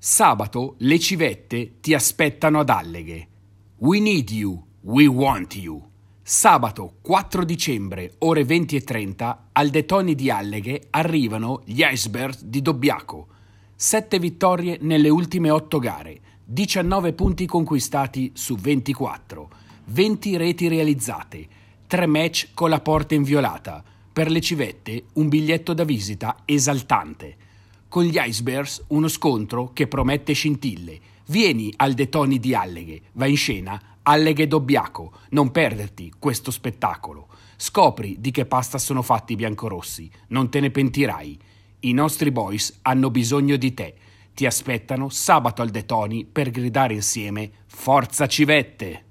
Sabato le civette ti aspettano ad Alleghe. We need you, we want you. Sabato 4 dicembre, ore 20:30, al Detoni di Alleghe arrivano gli Icebergs di Dobbiaco. 7 vittorie nelle ultime 8 gare, 19 punti conquistati su 24, 20 reti realizzate, 3 match con la porta inviolata. Per le civette un biglietto da visita esaltante. Con gli Icebergs uno scontro che promette scintille. Vieni al Detoni di Alleghe, va in scena Alleghe Dobbiaco, non perderti questo spettacolo. Scopri di che pasta sono fatti i biancorossi, non te ne pentirai. I nostri boys hanno bisogno di te. Ti aspettano sabato al Detoni per gridare insieme Forza Civette!